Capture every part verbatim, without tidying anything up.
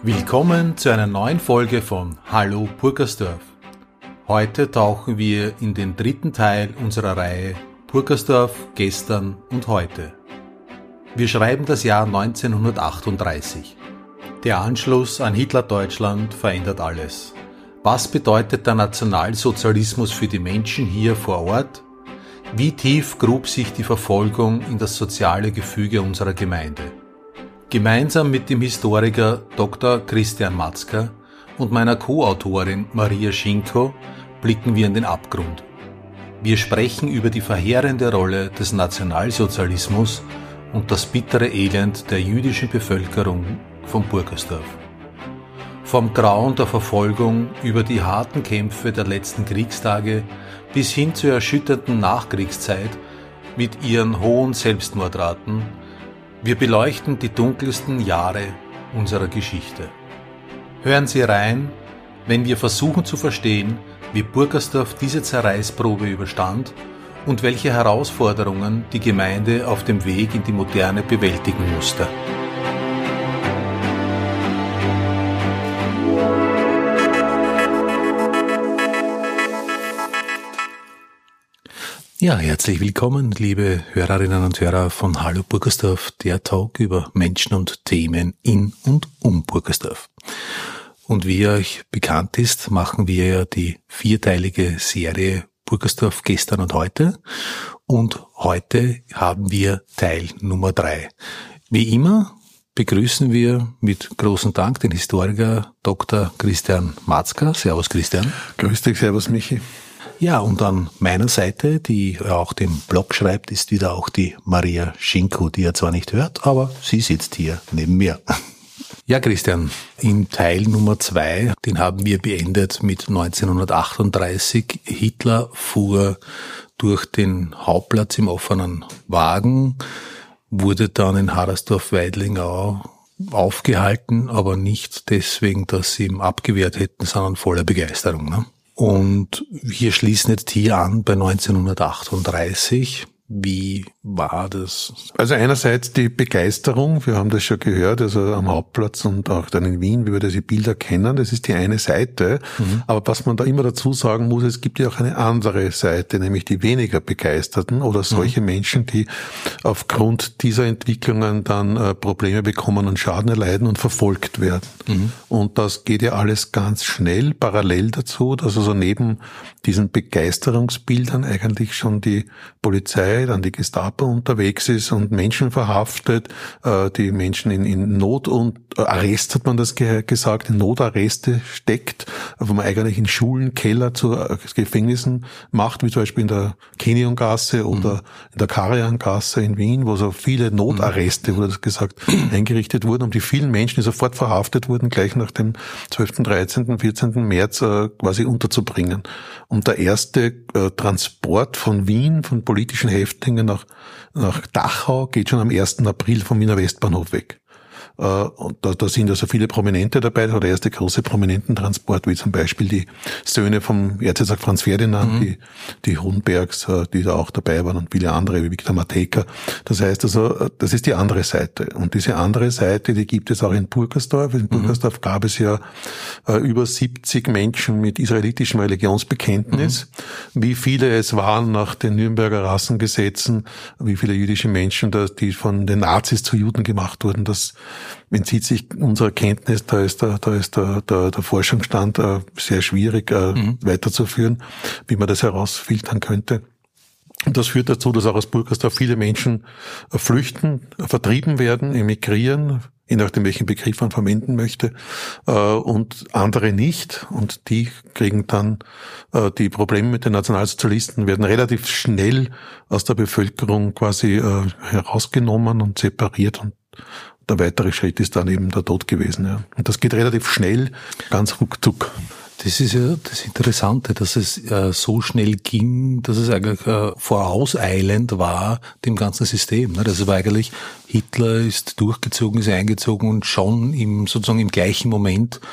Willkommen zu einer neuen Folge von Hallo Purkersdorf. Heute tauchen wir in den dritten Teil unserer Reihe Purkersdorf gestern und heute. Wir schreiben das Jahr neunzehnhundertachtunddreißig. Der Anschluss an Hitler-Deutschland verändert alles. Was bedeutet der Nationalsozialismus für die Menschen hier vor Ort? Wie tief grub sich die Verfolgung in das soziale Gefüge unserer Gemeinde? Gemeinsam mit dem Historiker Doktor Christian Matzka und meiner Co-Autorin Maria Schinko blicken wir in den Abgrund. Wir sprechen über die verheerende Rolle des Nationalsozialismus und das bittere Elend der jüdischen Bevölkerung von Purkersdorf. Vom Grauen der Verfolgung über die harten Kämpfe der letzten Kriegstage bis hin zur erschütternden Nachkriegszeit mit ihren hohen Selbstmordraten. Wir beleuchten die dunkelsten Jahre unserer Geschichte. Hören Sie rein, wenn wir versuchen zu verstehen, wie Purkersdorf diese Zerreißprobe überstand und welche Herausforderungen die Gemeinde auf dem Weg in die Moderne bewältigen musste. Ja, herzlich willkommen, liebe Hörerinnen und Hörer von Hallo Purkersdorf, der Talk über Menschen und Themen in und um Purkersdorf. Und wie euch bekannt ist, machen wir ja die vierteilige Serie Purkersdorf gestern und heute. Und heute haben wir Teil Nummer drei. Wie immer begrüßen wir mit großem Dank den Historiker Doktor Christian Matzka. Servus Christian. Grüß dich, servus Michi. Ja, und an meiner Seite, die auch den Blog schreibt, ist wieder auch die Maria Schinko, die er zwar nicht hört, aber sie sitzt hier neben mir. Ja, Christian, in Teil Nummer zwei, den haben wir beendet mit neunzehnhundertachtunddreißig. Hitler fuhr durch den Hauptplatz im offenen Wagen, wurde dann in Hadersdorf-Weidlingau aufgehalten, aber nicht deswegen, dass sie ihn abgewehrt hätten, sondern voller Begeisterung, ne? Und wir schließen jetzt hier an bei neunzehnhundertachtunddreißig. Wie war das? Also einerseits die Begeisterung, wir haben das schon gehört, also am Hauptplatz und auch dann in Wien, wie wir diese Bilder kennen, das ist die eine Seite. Mhm. Aber was man da immer dazu sagen muss, es gibt ja auch eine andere Seite, nämlich die weniger Begeisterten oder solche mhm. Menschen, die aufgrund dieser Entwicklungen dann äh, Probleme bekommen und Schaden erleiden und verfolgt werden. Mhm. Und das geht ja alles ganz schnell, parallel dazu, dass also neben diesen Begeisterungsbildern eigentlich schon die Polizei, dann die Gestapo unterwegs ist und Menschen verhaftet, äh, die Menschen in, in Not und äh, Arrest, hat man das ge- gesagt, in Notarreste steckt, wo man eigentlich in Schulen, Keller zu äh, Gefängnissen macht, wie zum Beispiel in der Keniongasse oder mhm. in der Karajangasse in Wien, wo so viele Notarreste, wurde das gesagt, eingerichtet wurden, um die vielen Menschen, die sofort verhaftet wurden, gleich nach dem zwölften, dreizehnten, vierzehnten März äh, quasi unterzubringen. Und der erste äh, Transport von Wien, von politischen Häftlingen nach, nach Dachau, geht schon am ersten April vom Wiener Westbahnhof weg. Und da, da sind also viele Prominente dabei. Da war der erste große Prominententransport, wie zum Beispiel die Söhne vom Erzherzog Franz Ferdinand, mhm. die, die Hohenbergs, die da auch dabei waren und viele andere, wie Viktor Matejka. Das heißt also, das ist die andere Seite. Und diese andere Seite, die gibt es auch in Purkersdorf. In Purkersdorf mhm. gab es ja äh, über siebzig Menschen mit israelitischem Religionsbekenntnis. Mhm. Wie viele es waren nach den Nürnberger Rassengesetzen, wie viele jüdische Menschen, die von den Nazis zu Juden gemacht wurden, das entzieht sich unserer Kenntnis, da ist der, da ist der, der, der Forschungsstand äh, sehr schwierig äh, mhm. weiterzuführen, wie man das herausfiltern könnte. Und das führt dazu, dass auch aus Purkersdorf viele Menschen äh, flüchten, äh, vertrieben werden, emigrieren, je nachdem welchen Begriff man verwenden möchte, äh, und andere nicht. Und die kriegen dann äh, die Probleme mit den Nationalsozialisten, werden relativ schnell aus der Bevölkerung quasi äh, herausgenommen und separiert, und der weitere Schritt ist dann eben der Tod gewesen. Ja. Und das geht relativ schnell, ganz ruckzuck. Das ist ja das Interessante, dass es äh, so schnell ging, dass es eigentlich äh, vorauseilend war dem ganzen System. Ne? Das war eigentlich, Hitler ist durchgezogen, ist eingezogen und schon im sozusagen im gleichen Moment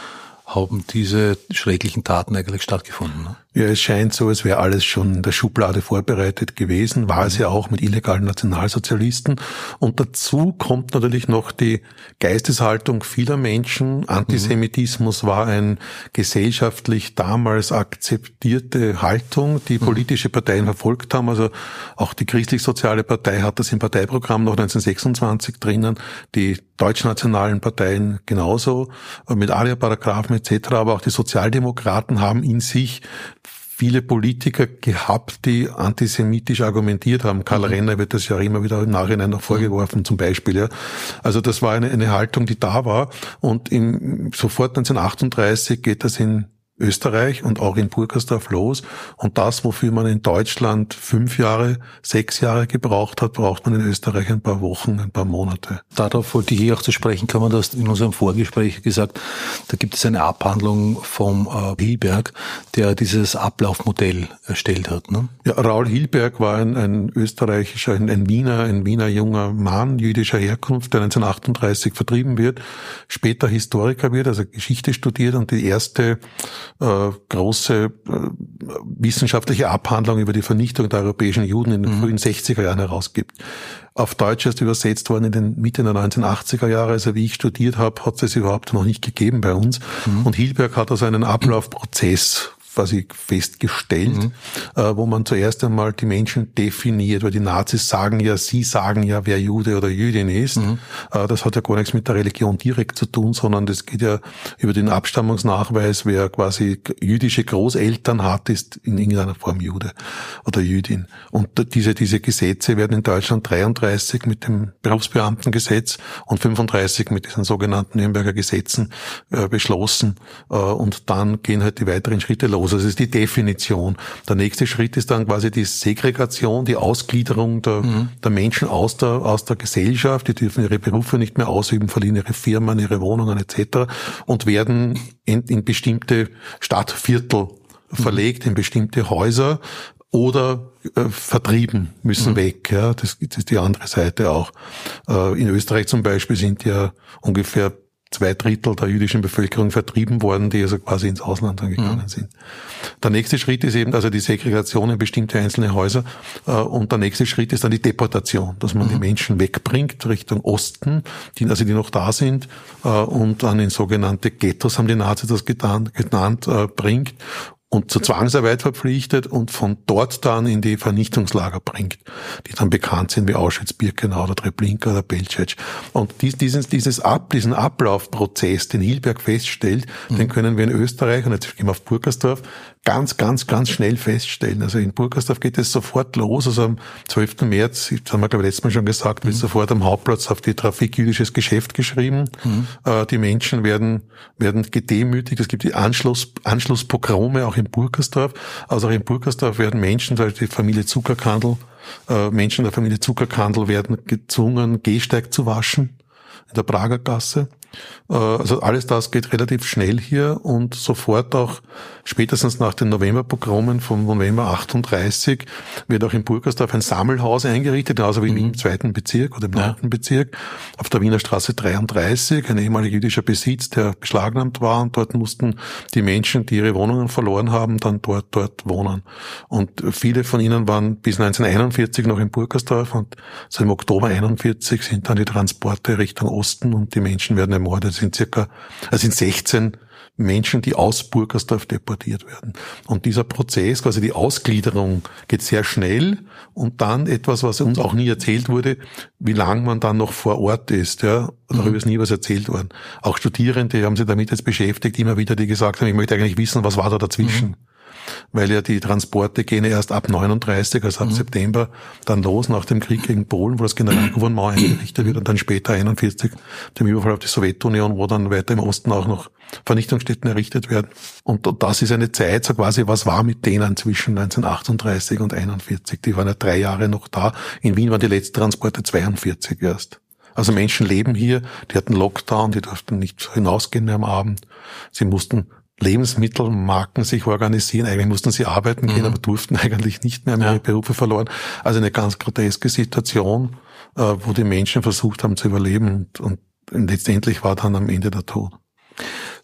haben diese schrecklichen Taten eigentlich stattgefunden. Ne? Ja, es scheint so, als wäre alles schon in der Schublade vorbereitet gewesen, war es ja auch mit illegalen Nationalsozialisten. Und dazu kommt natürlich noch die Geisteshaltung vieler Menschen. Antisemitismus mhm. war eine gesellschaftlich damals akzeptierte Haltung, die politische Parteien verfolgt haben. Also auch die Christlich-Soziale Partei hat das im Parteiprogramm noch neunzehnhundertsechsundzwanzig drinnen, die deutschnationalen Parteien genauso, mit Alia-Paragraphen et cetera. Aber auch die Sozialdemokraten haben in sich viele Politiker gehabt, die antisemitisch argumentiert haben. Karl mhm. Renner wird das ja immer wieder im Nachhinein noch vorgeworfen, mhm. zum Beispiel. Ja. Also das war eine, eine Haltung, die da war. Und im, sofort neunzehnhundertachtunddreißig geht das in Österreich und auch in Burgersdorf los. Und das, wofür man in Deutschland fünf Jahre, sechs Jahre gebraucht hat, braucht man in Österreich ein paar Wochen, ein paar Monate. Darauf wollte ich hier auch zu sprechen kommen. Du hast in unserem Vorgespräch gesagt, da gibt es eine Abhandlung vom äh, Hilberg, der dieses Ablaufmodell erstellt hat. Ne? Ja, Raoul Hilberg war ein, ein österreichischer, ein, ein Wiener, ein Wiener junger Mann jüdischer Herkunft, der neunzehnhundertachtunddreißig vertrieben wird, später Historiker wird, also Geschichte studiert und die erste Äh, große äh, wissenschaftliche Abhandlung über die Vernichtung der europäischen Juden in den mhm. frühen sechziger Jahren herausgibt. Auf Deutsch ist übersetzt worden in den Mitte der neunzehnhundertachtziger Jahre. Also wie ich studiert habe, hat es überhaupt noch nicht gegeben bei uns. Mhm. Und Hilberg hat also einen Ablaufprozess quasi festgestellt, mhm. äh, wo man zuerst einmal die Menschen definiert, weil die Nazis sagen ja, sie sagen ja, wer Jude oder Jüdin ist. Mhm. Äh, das hat ja gar nichts mit der Religion direkt zu tun, sondern das geht ja über den Abstammungsnachweis, wer quasi jüdische Großeltern hat, ist in irgendeiner Form Jude oder Jüdin. Und diese, diese Gesetze werden in Deutschland dreiunddreißig mit dem Berufsbeamtengesetz und fünfunddreißig mit diesen sogenannten Nürnberger Gesetzen äh, beschlossen. Äh, und dann gehen halt die weiteren Schritte los. Also das ist die Definition. Der nächste Schritt ist dann quasi die Segregation, die Ausgliederung der, mhm. der Menschen aus der, aus der Gesellschaft. Die dürfen ihre Berufe nicht mehr ausüben, verlieren ihre Firmen, ihre Wohnungen et cetera und werden in, in bestimmte Stadtviertel mhm. verlegt, in bestimmte Häuser oder äh, vertrieben, müssen mhm. weg. Ja, das, das ist die andere Seite auch. Äh, in Österreich zum Beispiel sind ja ungefähr zwei Drittel der jüdischen Bevölkerung vertrieben worden, die also quasi ins Ausland dann gegangen mhm. sind. Der nächste Schritt ist eben also die Segregation in bestimmte einzelne Häuser und der nächste Schritt ist dann die Deportation, dass man mhm. die Menschen wegbringt Richtung Osten, die, also die noch da sind und dann in sogenannte Ghettos, haben die Nazis das getan, genannt, bringt und zur Zwangsarbeit verpflichtet und von dort dann in die Vernichtungslager bringt, die dann bekannt sind wie Auschwitz, Birkenau oder Treblinka oder Belzec. Und dies, dieses, dieses Ab, diesen Ablaufprozess, den Hilberg feststellt, mhm. den können wir in Österreich, und jetzt gehen wir auf Burgersdorf, ganz, ganz, ganz schnell feststellen. Also in Burgersdorf geht es sofort los. Also am zwölften März, das haben wir glaube ich letztes Mal schon gesagt, wird mhm. sofort am Hauptplatz auf die Trafik jüdisches Geschäft geschrieben. Mhm. Äh, die Menschen werden, werden gedemütigt. Es gibt die Anschluss, Anschlusspogrome auch in Burgersdorf. Also auch in Burgersdorf werden Menschen, zum Beispiel die Familie Zuckerkandl, äh, Menschen der Familie Zuckerkandl werden gezwungen, Gehsteig zu waschen in der Prager Gasse. Also alles das geht relativ schnell hier und sofort auch spätestens nach den Novemberpogromen vom November achtunddreißig wird auch in Burgersdorf ein Sammelhaus eingerichtet, genauso wie mhm. im zweiten Bezirk oder im neunten ja. Bezirk, auf der Wiener Straße dreiunddreißig, ein ehemaliger jüdischer Besitz, der beschlagnahmt war, und dort mussten die Menschen, die ihre Wohnungen verloren haben, dann dort dort wohnen. Und viele von ihnen waren bis neunzehnhunderteinundvierzig noch in Burgersdorf und so im Oktober einundvierzig sind dann die Transporte Richtung Osten und die Menschen werden ermordet. Es sind circa, es sind sechzehn Menschen, die aus Burgersdorf deportiert werden. Und dieser Prozess, quasi die Ausgliederung, geht sehr schnell. Und dann etwas, was uns auch nie erzählt wurde, wie lange man dann noch vor Ort ist. Ja, darüber mhm. ist nie was erzählt worden. Auch Studierende haben sich damit jetzt beschäftigt, immer wieder, die gesagt haben, ich möchte eigentlich wissen, was war da dazwischen. Mhm. Weil ja die Transporte gehen erst ab neununddreißig, also ab mhm. September, dann los nach dem Krieg gegen Polen, wo das Generalgouvernement eingerichtet wird, und dann später einundvierzig dem Überfall auf die Sowjetunion, wo dann weiter im Osten auch noch Vernichtungsstätten errichtet werden. Und das ist eine Zeit, so quasi, was war mit denen zwischen neunzehnhundertachtunddreißig und einundvierzig? Die waren ja drei Jahre noch da. In Wien waren die letzten Transporte zweiundvierzig erst. Also Menschen leben hier, die hatten Lockdown, die durften nicht hinausgehen mehr am Abend. Sie mussten Lebensmittelmarken sich organisieren. Eigentlich mussten sie arbeiten gehen, mhm. aber durften eigentlich nicht mehr, haben ihre ja. Berufe verloren. Also eine ganz groteske Situation, wo die Menschen versucht haben zu überleben, und, und letztendlich war dann am Ende der Tod.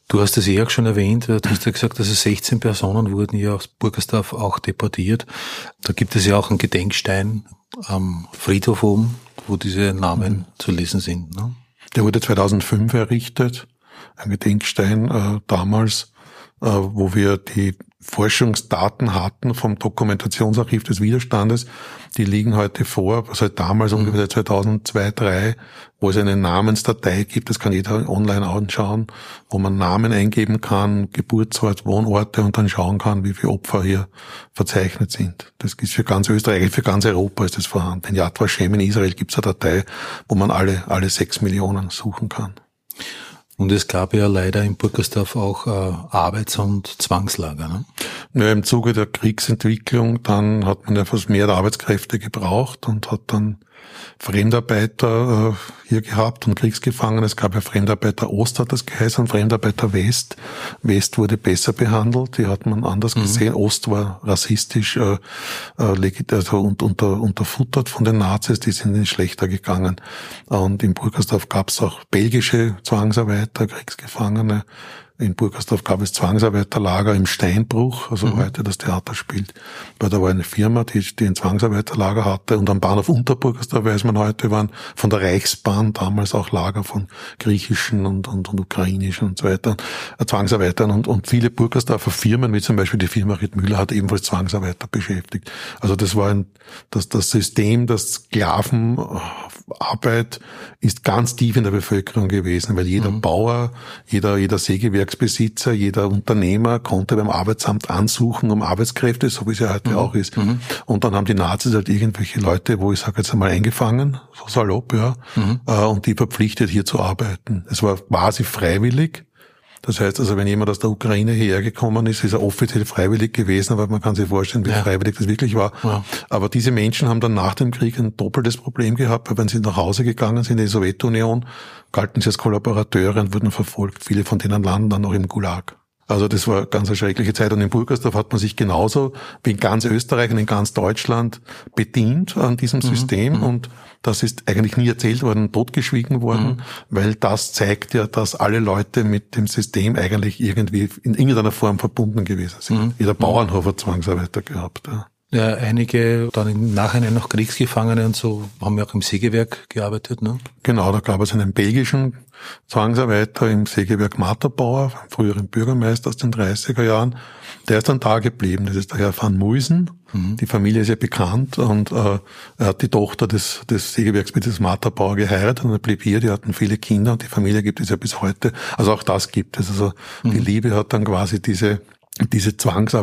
Du hast es eh auch schon erwähnt, du hast ja gesagt, also sechzehn Personen wurden ja aus Burgersdorf auch deportiert. Da gibt es ja auch einen Gedenkstein am Friedhof oben, wo diese Namen mhm. zu lesen sind. Ne? Der wurde zweitausendfünf errichtet, ein Gedenkstein äh, damals, äh, wo wir die Forschungsdaten hatten vom Dokumentationsarchiv des Widerstandes. Die liegen heute vor, was halt damals mhm. ungefähr zweitausendzwei, zweitausenddrei, wo es eine Namensdatei gibt, das kann jeder online anschauen, wo man Namen eingeben kann, Geburtsort, Wohnorte und dann schauen kann, wie viele Opfer hier verzeichnet sind. Das ist für ganz Österreich, für ganz Europa ist das vorhanden. In Yad Vashem in Israel gibt es eine Datei, wo man alle, alle sechs Millionen suchen kann. Und es gab ja leider in Burgersdorf auch äh, Arbeits- und Zwangslager, ne? Ja, im Zuge der Kriegsentwicklung, dann hat man ja fast mehr Arbeitskräfte gebraucht und hat dann Fremdarbeiter äh, hier gehabt und Kriegsgefangene. Es gab ja Fremdarbeiter Ost, hat das geheißen, Fremdarbeiter West. West wurde besser behandelt, die hat man anders mhm. gesehen. Ost war rassistisch äh, äh, also und, unter, unterfuttert von den Nazis, die sind nicht schlechter gegangen. Und in Burgersdorf gab es auch belgische Zwangsarbeiter, Kriegsgefangene. In Burgersdorf gab es Zwangsarbeiterlager im Steinbruch, also mhm. heute das Theater spielt. Weil da war eine Firma, die, die ein Zwangsarbeiterlager hatte. Und am Bahnhof Unterburgersdorf, weiß man heute, waren von der Reichsbahn damals auch Lager von griechischen und, und, und ukrainischen und so weiter, äh, Zwangsarbeitern. Und, und viele Burgersdorfer Firmen, wie zum Beispiel die Firma Riedmüller, hat ebenfalls Zwangsarbeiter beschäftigt. Also das war ein, das, das System, das Sklavenarbeit ist ganz tief in der Bevölkerung gewesen, weil jeder mhm. Bauer, jeder, jeder Sägewerksbesitzer, jeder Unternehmer konnte beim Arbeitsamt ansuchen um Arbeitskräfte, so wie es ja heute mhm. auch ist. Mhm. Und dann haben die Nazis halt irgendwelche Leute, wo ich sage jetzt einmal eingefangen, so salopp, ja, mhm. äh, und die verpflichtet hier zu arbeiten. Es war quasi freiwillig. Das heißt also, wenn jemand aus der Ukraine hierher gekommen ist, ist er offiziell freiwillig gewesen, aber man kann sich vorstellen, wie ja. freiwillig das wirklich war. Ja. Aber diese Menschen haben dann nach dem Krieg ein doppeltes Problem gehabt, weil wenn sie nach Hause gegangen sind in die Sowjetunion, galten sie als Kollaborateure und wurden verfolgt. Viele von denen landen dann noch im Gulag. Also das war ganz eine schreckliche Zeit. Und in Burgersdorf hat man sich genauso wie in ganz Österreich und in ganz Deutschland bedient an diesem mhm. System. Mhm. Und das ist eigentlich nie erzählt worden, totgeschwiegen worden, mhm. weil das zeigt ja, dass alle Leute mit dem System eigentlich irgendwie in irgendeiner Form verbunden gewesen sind. Mhm. Jeder Bauernhof hat Zwangsarbeiter gehabt. Ja. Ja, einige dann im Nachhinein noch Kriegsgefangene und so haben ja auch im Sägewerk gearbeitet, ne? Genau, da gab es einen belgischen Zwangsarbeiter im Sägewerk Materbauer, früheren Bürgermeister aus den dreißiger Jahren. Der ist dann da geblieben. Das ist der Herr van Muysen. Mhm. Die Familie ist ja bekannt und äh, er hat die Tochter des, des Sägewerksbetriebs Materbauer geheiratet und er blieb hier. Die hatten viele Kinder und die Familie gibt es ja bis heute. Also auch das gibt es. Also mhm. die Liebe hat dann quasi diese diese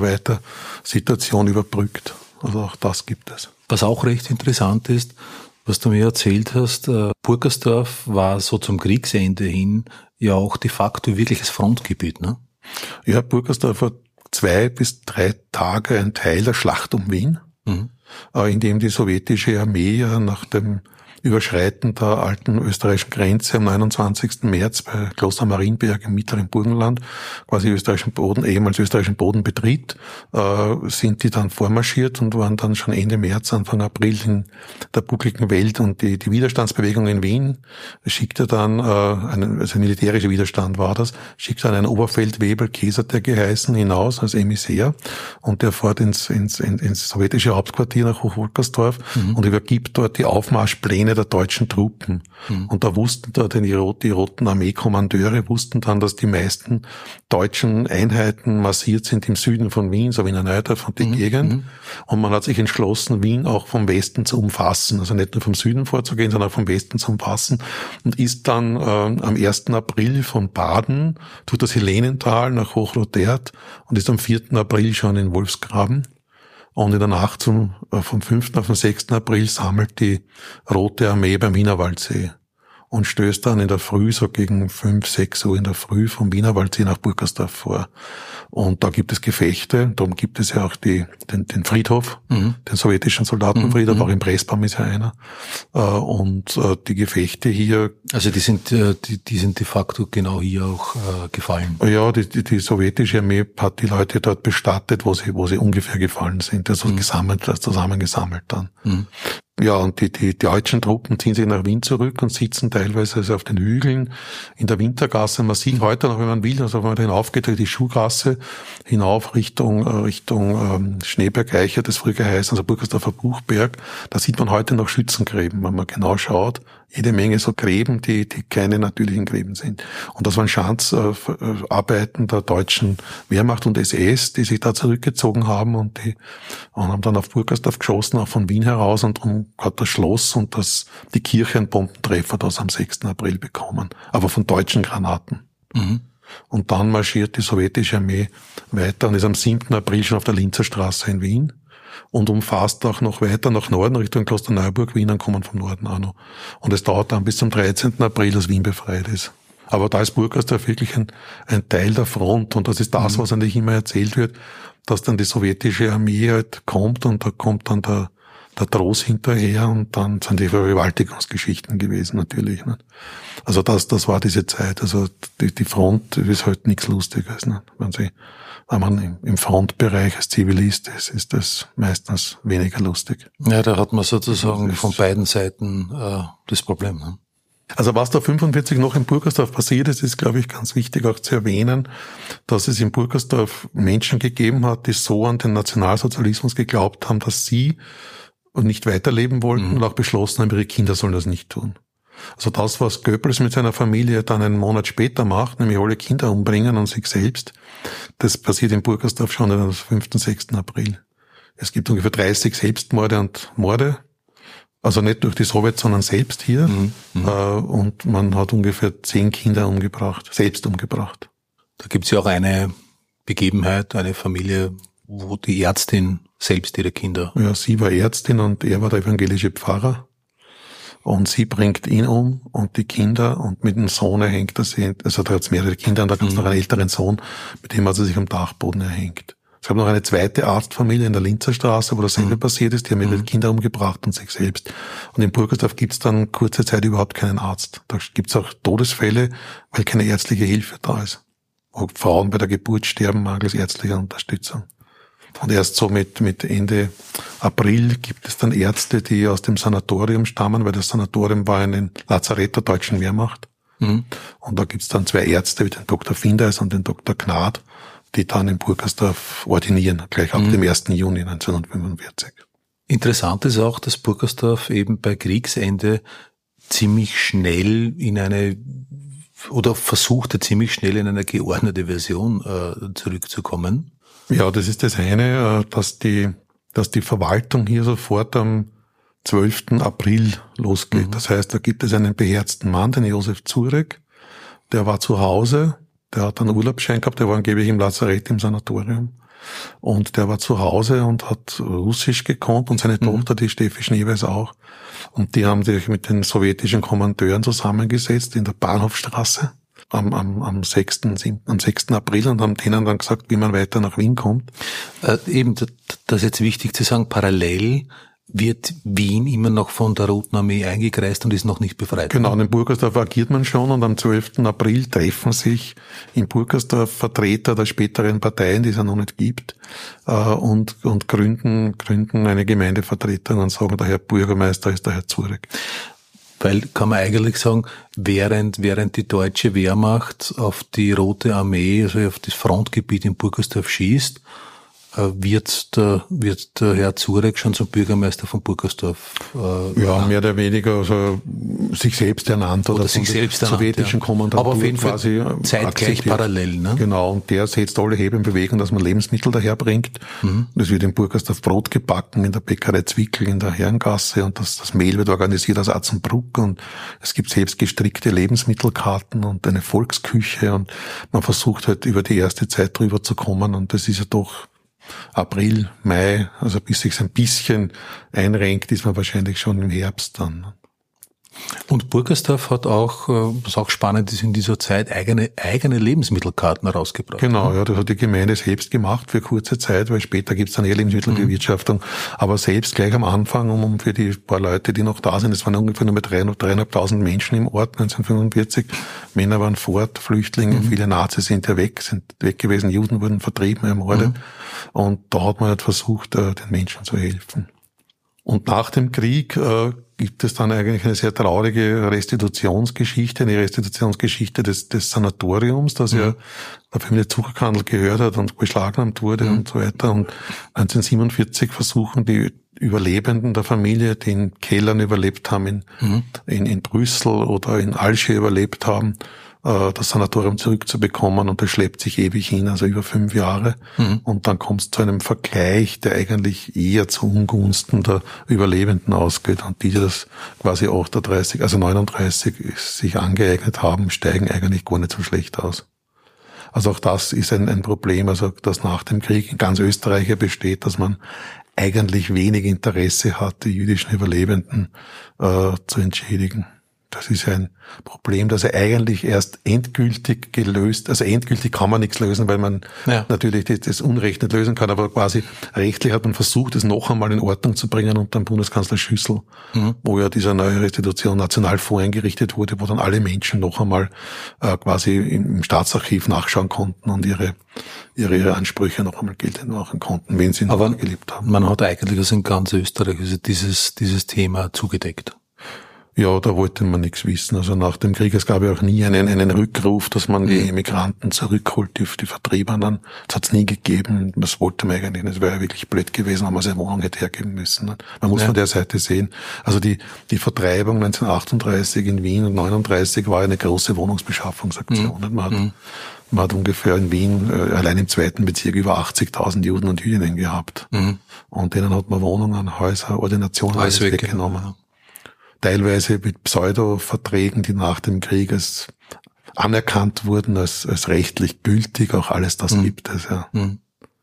Zwangsarbeiter-Situation überbrückt. Also auch das gibt es. Was auch recht interessant ist, was du mir erzählt hast, äh, Burgersdorf war so zum Kriegsende hin ja auch de facto wirkliches Frontgebiet, ne? Ja, Burgersdorf war zwei bis drei Tage ein Teil der Schlacht um Wien, mhm. äh, in dem die sowjetische Armee ja nach dem Überschreiten der alten österreichischen Grenze am neunundzwanzigsten März bei Kloster Marienberg im mittleren Burgenland, quasi österreichischen Boden, ehemals österreichischen Boden betritt, äh, sind die dann vormarschiert und waren dann schon Ende März, Anfang April in der buckligen Welt. Und die, die Widerstandsbewegung in Wien schickte dann, äh, einen, also militärischer Widerstand war das, schickte dann einen Oberfeldwebel, Käser der geheißen, hinaus als Emissär und der fährt ins, ins, ins, ins sowjetische Hauptquartier nach Hochwolkersdorf mhm. und übergibt dort die Aufmarschpläne der deutschen Truppen. Mhm. Und da wussten da die, die roten Armeekommandeure wussten dann, dass die meisten deutschen Einheiten massiert sind im Süden von Wien, so wie in der Neudorf und die mhm. Gegend. Mhm. Und man hat sich entschlossen, Wien auch vom Westen zu umfassen. Also nicht nur vom Süden vorzugehen, sondern auch vom Westen zu umfassen. Und ist dann äh, am ersten April von Baden durch das Helenental nach Hochlotert und ist am vierten April schon in Wolfsgraben. Und in der Nacht zum, vom fünften auf den sechsten April sammelt die Rote Armee beim Wienerwaldsee und stößt dann in der Früh, so gegen fünf, sechs Uhr in der Früh vom Wienerwaldsee nach Burgersdorf vor. Und da gibt es Gefechte, darum gibt es ja auch die, den, den Friedhof, mhm. den sowjetischen Soldatenfriedhof, mhm. auch in Pressbaum ist ja einer. Und die Gefechte hier... Also die sind, die, die sind de facto genau hier auch äh, gefallen. Ja, die, die, die sowjetische Armee hat die Leute dort bestattet, wo sie, wo sie ungefähr gefallen sind, also mhm. gesammelt, zusammengesammelt dann. Mhm. Ja, und die, die, die deutschen Truppen ziehen sich nach Wien zurück und sitzen teilweise also auf den Hügeln in der Wintergasse. Man sieht heute noch, wenn man will, also wenn man hinaufgeht, die Schuhgasse hinauf Richtung, Richtung ähm, Schneeberg-Eicher, das früher geheißen, also Burgersdorfer Buchberg, da sieht man heute noch Schützengräben, wenn man genau schaut. Jede Menge so Gräben, die, die keine natürlichen Gräben sind. Und das waren Schanzarbeiten der deutschen Wehrmacht und S S, die sich da zurückgezogen haben und die und haben dann auf Burgersdorf geschossen, auch von Wien heraus, und darum hat das Schloss und das, die Kirche einen Bombentreffer das am sechsten April bekommen. Aber von deutschen Granaten. Mhm. Und dann marschiert die sowjetische Armee weiter und ist am siebten April schon auf der Linzer Straße in Wien. Und umfasst auch noch weiter nach Norden, Richtung Klosterneuburg, Wien, dann kommen vom Norden auch noch. Und es dauert dann bis zum dreizehnten April, dass Wien befreit ist. Aber da ist Burgersdorf wirklich ein, ein Teil der Front. Und das ist das, was eigentlich immer erzählt wird, dass dann die sowjetische Armee halt kommt und da kommt dann der, der Trost hinterher und dann sind die Vergewaltigungsgeschichten gewesen, natürlich. Nicht? Also das, das war diese Zeit. Also die, die Front ist halt nichts Lustiges. Nicht? Wenn sie Wenn man im Frontbereich als Zivilist ist, ist das meistens weniger lustig. Ja, da hat man sozusagen von beiden Seiten äh, das Problem. Ne? Also was da fünfundvierzig noch in Burgersdorf passiert ist, ist, glaube ich, ganz wichtig auch zu erwähnen, dass es in Burgersdorf Menschen gegeben hat, die so an den Nationalsozialismus geglaubt haben, dass sie nicht weiterleben wollten, mhm. und auch beschlossen haben, ihre Kinder sollen das nicht tun. Also das, was Goebbels mit seiner Familie dann einen Monat später macht, nämlich alle Kinder umbringen und sich selbst, das passiert in Burgersdorf schon am fünften, sechsten April. Es gibt ungefähr dreißig Selbstmorde und Morde, also nicht durch die Sowjets, sondern selbst hier. Mhm. Und man hat ungefähr zehn Kinder umgebracht, selbst umgebracht. Da gibt's ja auch eine Begebenheit, eine Familie, wo die Ärztin selbst ihre Kinder... Ja, sie war Ärztin und er war der evangelische Pfarrer. Und sie bringt ihn um und die Kinder, und mit dem Sohn erhängt er sie, also da hat es mehrere Kinder und da gibt es mhm. noch einen älteren Sohn, mit dem hat sie sich am Dachboden erhängt. Es gab noch eine zweite Arztfamilie in der Linzer Straße, wo dasselbe mhm. passiert ist, die haben ihre mhm. Kinder umgebracht und sich selbst. Und in Burgersdorf gibt es dann kurze Zeit überhaupt keinen Arzt. Da gibt es auch Todesfälle, weil keine ärztliche Hilfe da ist. Wo Frauen bei der Geburt sterben mangels ärztlicher Unterstützung. Und erst so mit, mit Ende April gibt es dann Ärzte, die aus dem Sanatorium stammen, weil das Sanatorium war ein Lazarett der deutschen Wehrmacht. Mhm. Und da gibt es dann zwei Ärzte, wie den Doktor Findeis und den Doktor Gnad, die dann in Burgersdorf ordinieren, gleich ab mhm. dem ersten Juni neunzehnhundertfünfundvierzig. Interessant ist auch, dass Burgersdorf eben bei Kriegsende ziemlich schnell in eine, oder versuchte ziemlich schnell in eine geordnete Version äh, zurückzukommen. Ja, das ist das eine, dass die, dass die Verwaltung hier sofort am zwölften April losgeht. Mhm. Das heißt, da gibt es einen beherzten Mann, den Josef Zurek, der war zu Hause, der hat einen Urlaubsschein gehabt, der war angeblich im Lazarett im Sanatorium. Und der war zu Hause und hat Russisch gekonnt und seine mhm. Tochter, die Steffi Schneeweis auch. Und die haben sich mit den sowjetischen Kommandeuren zusammengesetzt in der Bahnhofstraße. Am, am, am sechsten, siebten, am sechsten April und haben denen dann gesagt, wie man weiter nach Wien kommt. Äh, eben, das, das ist jetzt wichtig zu sagen, parallel wird Wien immer noch von der Roten Armee eingekreist und ist noch nicht befreit. Genau, in Burgersdorf agiert man schon und am zwölften April treffen sich in Burgersdorf Vertreter der späteren Parteien, die es ja noch nicht gibt, äh, und, und gründen, gründen eine Gemeindevertretung und sagen, der Herr Bürgermeister ist der Herr Zurek. Weil, kann man eigentlich sagen, während, während die deutsche Wehrmacht auf die Rote Armee, also auf das Frontgebiet in Burgersdorf schießt, wird der, wird der Herr Zurek schon zum Bürgermeister von Burgersdorf. Äh, ja, mehr oder weniger, also sich selbst ernannt oder, oder sich selbst ernannt, sowjetischen ja. Kommandantur. Aber auf jeden Fall quasi zeitgleich akzeptiert. Parallel, ne? Genau, und der setzt alle Hebel in Bewegung, dass man Lebensmittel daherbringt. Mhm. Das wird in Burgersdorf Brot gebacken, in der Bäckerei Zwickel, in der Herrengasse, und das, das Mehl wird organisiert aus Atzenbruck, und es gibt selbst gestrickte Lebensmittelkarten und eine Volksküche, und man versucht halt über die erste Zeit drüber zu kommen, und das ist ja doch April, Mai, also bis sich's ein bisschen einrenkt, ist man wahrscheinlich schon im Herbst dann. Und Burgersdorf hat auch, was auch spannend ist, in dieser Zeit eigene eigene Lebensmittelkarten herausgebracht. Genau, ja, das hat die Gemeinde selbst gemacht für kurze Zeit, weil später gibt's dann eher Lebensmittelbewirtschaftung. Mhm. Aber selbst gleich am Anfang, um, um für die paar Leute, die noch da sind, es waren ungefähr nur mit dreieinhalbtausend Menschen im Ort neunzehnhundertfünfundvierzig. Männer waren fort, Flüchtlinge, mhm. viele Nazis sind ja weg, sind weg gewesen, Juden wurden vertrieben, ermordet. Mhm. Und da hat man halt versucht, den Menschen zu helfen. Und nach dem Krieg äh, gibt es dann eigentlich eine sehr traurige Restitutionsgeschichte, eine Restitutionsgeschichte des, des Sanatoriums, das mhm. ja der Familie Zuckerkandl gehört hat und beschlagnahmt wurde mhm. und so weiter. Und neunzehnhundertsiebenundvierzig versuchen die Überlebenden der Familie, die in Kellern überlebt haben, in, mhm. in, in Brüssel oder in Alger überlebt haben, das Sanatorium zurückzubekommen, und das schleppt sich ewig hin, also über fünf Jahre. Mhm. Und dann kommt es zu einem Vergleich, der eigentlich eher zu Ungunsten der Überlebenden ausgeht, und die, die das quasi achtunddreißig, also neununddreißig sich angeeignet haben, steigen eigentlich gar nicht so schlecht aus. Also auch das ist ein, ein Problem, also das nach dem Krieg in ganz Österreich besteht, dass man eigentlich wenig Interesse hat, die jüdischen Überlebenden äh, zu entschädigen. Das ist ein Problem, das er eigentlich erst endgültig gelöst, also endgültig kann man nichts lösen, weil man ja. natürlich das, das Unrecht nicht lösen kann, aber quasi rechtlich hat man versucht, es noch einmal in Ordnung zu bringen unter dem Bundeskanzler Schüssel, mhm. wo ja diese neue Restitution national voreingerichtet wurde, wo dann alle Menschen noch einmal äh, quasi im, im Staatsarchiv nachschauen konnten und ihre ihre, ihre Ansprüche noch einmal geltend machen konnten, wenn sie noch aber gelebt haben. Man hat eigentlich das in ganz Österreich, also dieses, dieses Thema zugedeckt. Ja, da wollte man nichts wissen. Also nach dem Krieg, es gab ja auch nie einen, einen Rückruf, dass man die Emigranten zurückholt, die, die Vertriebenen. Das hat es nie gegeben. Das wollte man eigentlich nicht. Es wäre ja wirklich blöd gewesen, wenn man seine Wohnung hätte hergeben müssen. Man muss ja. von der Seite sehen. Also die, die Vertreibung neunzehnhundertachtunddreißig in Wien und neununddreißig war eine große Wohnungsbeschaffungsaktion. Mhm. Man hat, mhm. man hat ungefähr in Wien, äh, allein im zweiten Bezirk, über achtzigtausend Juden und Jüdinnen gehabt. Mhm. Und denen hat man Wohnungen, Häuser, Ordinationen alles weggenommen. Ja. Teilweise mit Pseudo-Verträgen, die nach dem Krieg als anerkannt wurden, als, als rechtlich gültig. Auch alles das mhm. gibt es, ja. Mhm.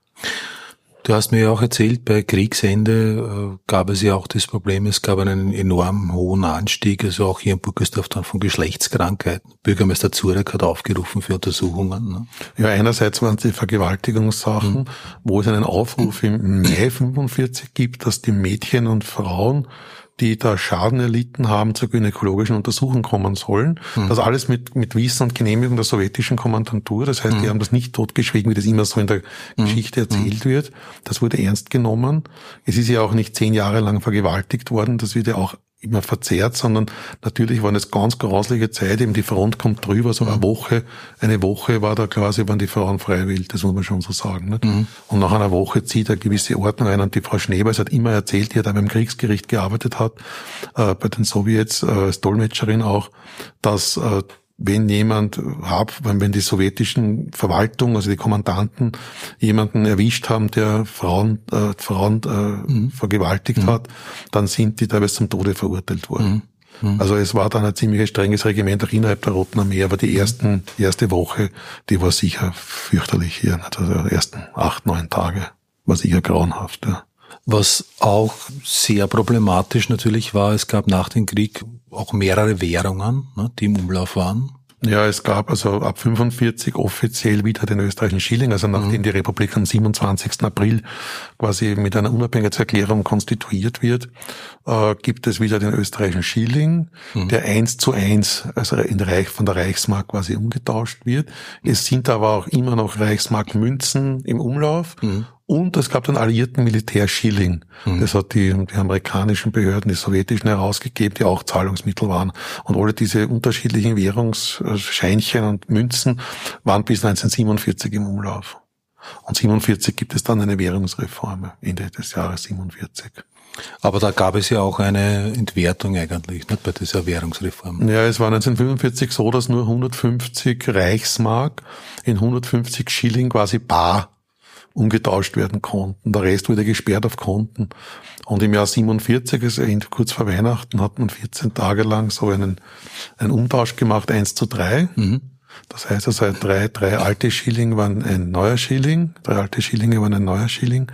Du hast mir ja auch erzählt, bei Kriegsende äh, gab es ja auch das Problem, es gab einen enorm hohen Anstieg, also auch hier in Burgersdorf dann von Geschlechtskrankheiten. Bürgermeister Zurek hat aufgerufen für Untersuchungen. Ne? Ja, einerseits waren es die Vergewaltigungssachen, mhm. wo es einen Aufruf im Mai fünfundvierzig gibt, dass die Mädchen und Frauen, die da Schaden erlitten haben, zur gynäkologischen Untersuchung kommen sollen. Mhm. Das alles mit mit Wissen und Genehmigung der sowjetischen Kommandantur. Das heißt, mhm. die haben das nicht totgeschwiegen, wie das immer so in der mhm. Geschichte erzählt mhm. wird. Das wurde ernst genommen. Es ist ja auch nicht zehn Jahre lang vergewaltigt worden. Das wird ja auch immer verzerrt, sondern natürlich waren es ganz grausliche Zeit, eben die Front kommt drüber, so eine Woche, eine Woche war da quasi, waren die Frauen freiwillig, das muss man schon so sagen. Nicht? Mhm. Und nach einer Woche zieht eine gewisse Ordnung ein, und die Frau Schneeberg hat immer erzählt, die hat beim Kriegsgericht gearbeitet hat, äh, bei den Sowjets, äh, als Dolmetscherin auch, dass äh, wenn jemand hab, wenn die sowjetischen Verwaltung, also die Kommandanten, jemanden erwischt haben, der Frauen, äh, Frauen äh, mhm. vergewaltigt mhm. hat, dann sind die teilweise zum Tode verurteilt worden. Mhm. Mhm. Also es war dann ein ziemlich strenges Regiment auch innerhalb der Roten Armee, aber die ersten, die erste Woche, die war sicher fürchterlich hier, also die ersten acht, neun Tage war sicher grauenhaft, ja. Was auch sehr problematisch natürlich war, es gab nach dem Krieg auch mehrere Währungen, ne, die im Umlauf waren. Ja, es gab also ab fünfundvierzig offiziell wieder den österreichischen Schilling, also nachdem mhm. die Republik am siebenundzwanzigsten April quasi mit einer Unabhängigkeitserklärung konstituiert wird, äh, gibt es wieder den österreichischen Schilling, mhm. der eins zu eins also in der Reich, von der Reichsmark quasi umgetauscht wird. Es sind aber auch immer noch Reichsmark-Münzen im Umlauf. Mhm. Und es gab den alliierten Militärschilling. Mhm. Das hat die, die amerikanischen Behörden, die sowjetischen herausgegeben, die auch Zahlungsmittel waren. Und alle diese unterschiedlichen Währungsscheinchen und Münzen waren bis neunzehnhundertsiebenundvierzig im Umlauf. Und siebenundvierzig gibt es dann eine Währungsreform, Ende des Jahres siebenundvierzig. Aber da gab es ja auch eine Entwertung eigentlich, nicht, bei dieser Währungsreform. Ja, es war neunzehnhundertfünfundfünfzig so, dass nur hundertfünfzig Reichsmark in hundertfünfzig Schilling quasi bar umgetauscht werden konnten. Der Rest wurde gesperrt auf Konten. Und im Jahr siebenundvierzig, also kurz vor Weihnachten, hat man vierzehn Tage lang so einen, einen Umtausch gemacht, eins zu drei. Mhm. Das heißt also, drei, drei alte Schilling waren ein neuer Schilling, drei alte Schillinge waren ein neuer Schilling,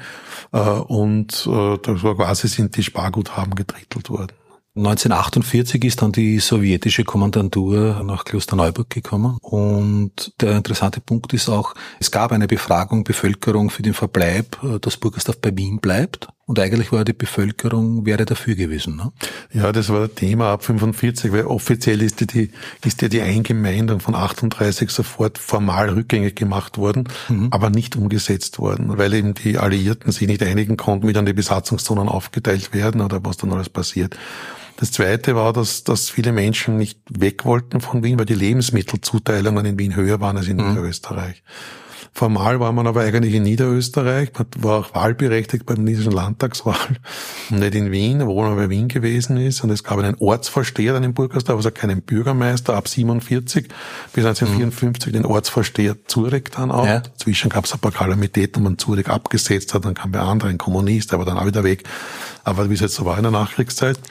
und da war quasi sind die Sparguthaben gedrittelt worden. neunzehnhundertachtundvierzig ist dann die sowjetische Kommandantur nach Klosterneuburg gekommen, und der interessante Punkt ist auch, es gab eine Befragung Bevölkerung für den Verbleib, dass Burgersdorf bei Wien bleibt, Und eigentlich war die Bevölkerung, wäre dafür gewesen, ne? Ja, das war das Thema ab fünfundvierzig, weil offiziell ist die, ist ja die Eingemeindung von achtunddreißig sofort formal rückgängig gemacht worden, mhm. aber nicht umgesetzt worden, weil eben die Alliierten sich nicht einigen konnten, wie dann die Besatzungszonen aufgeteilt werden oder was dann alles passiert. Das Zweite war, dass, dass viele Menschen nicht weg wollten von Wien, weil die Lebensmittelzuteilungen in Wien höher waren als in mhm. Niederösterreich. Formal war man aber eigentlich in Niederösterreich, man war auch wahlberechtigt beim niederländischen Landtagswahl und nicht in Wien, obwohl man bei Wien gewesen ist. Und es gab einen Ortsvorsteher dann in Burgersdorf, also keinen Bürgermeister ab siebenundvierzig bis neunzehnhundertvierundfünfzig, mhm. den Ortsvorsteher Zurek dann auch. Ja. Dazwischen gab es ein paar Kalamitäten, wo man Zurek abgesetzt hat, dann kam bei anderen ein Kommunist, der war dann auch wieder weg. Aber wie es jetzt so war in der Nachkriegszeit.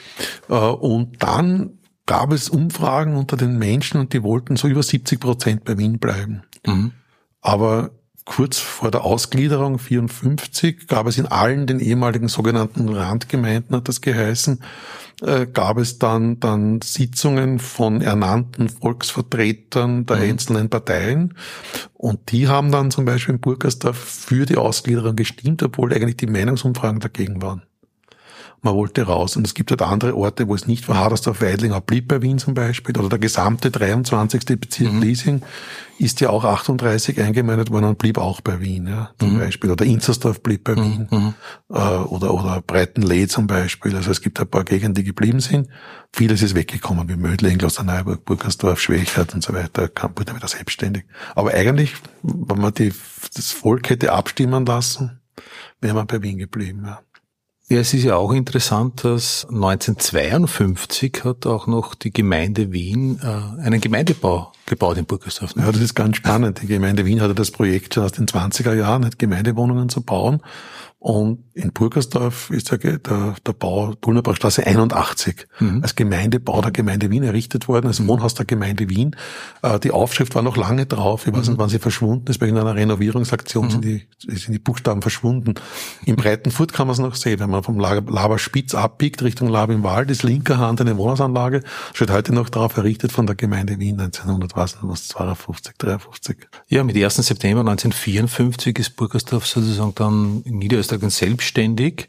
Und dann gab es Umfragen unter den Menschen und die wollten so über siebzig Prozent bei Wien bleiben. Mhm. Aber kurz vor der Ausgliederung vierundfünfzig gab es in allen den ehemaligen sogenannten Randgemeinden, hat das geheißen, äh, gab es dann dann Sitzungen von ernannten Volksvertretern der mhm. einzelnen Parteien. Und die haben dann zum Beispiel in Burgersdorf für die Ausgliederung gestimmt, obwohl eigentlich die Meinungsumfragen dagegen waren. Man wollte raus. Und es gibt halt andere Orte, wo es nicht war. Hadersdorf, Weidling, auch blieb bei Wien zum Beispiel. Oder der gesamte dreiundzwanzigste Bezirk mhm. Liesing ist ja auch achtunddreißig eingemeindet worden und blieb auch bei Wien, ja, zum mhm. Beispiel. Oder Inzersdorf blieb bei mhm. Wien. Mhm. Äh, oder, oder Breitenlee zum Beispiel. Also es gibt ein paar Gegenden, die geblieben sind. Vieles ist weggekommen, wie Mödling, Klosterneuburg, Burgersdorf, Schwächert und so weiter. Kam wurde wieder selbstständig. Aber eigentlich, wenn man die, das Volk hätte abstimmen lassen, wäre man bei Wien geblieben, ja. Ja, es ist ja auch interessant, dass neunzehnhundertzweiundfünfzig hat auch noch die Gemeinde Wien äh, einen Gemeindebau gebaut in Burgersdorf. Ja, das ist ganz spannend. Die Gemeinde Wien hatte das Projekt schon aus den zwanziger Jahren, Gemeindewohnungen zu bauen. Und in Burgersdorf ist der, der, der Bau Tullnerbrauchstraße einundachtzig mhm. als Gemeindebau der Gemeinde Wien errichtet worden, als Wohnhaus der Gemeinde Wien. Äh, die Aufschrift war noch lange drauf. Ich weiß nicht, wann sie verschwunden ist. Bei einer Renovierungsaktion mhm. sind, die, sind die Buchstaben verschwunden. Im Breitenfurt kann man es noch sehen. Wenn man vom Laber Spitz abbiegt Richtung Lab im Wald, ist linker Hand eine Wohnhausanlage. Steht heute noch drauf, errichtet von der Gemeinde Wien neunzehnhundert, was, was, zweiundfünfzig, dreiundfünfzig. Ja, mit ersten September neunzehnhundertvierundfünfzig ist Burgersdorf sozusagen dann in Niederösterreich selbstständig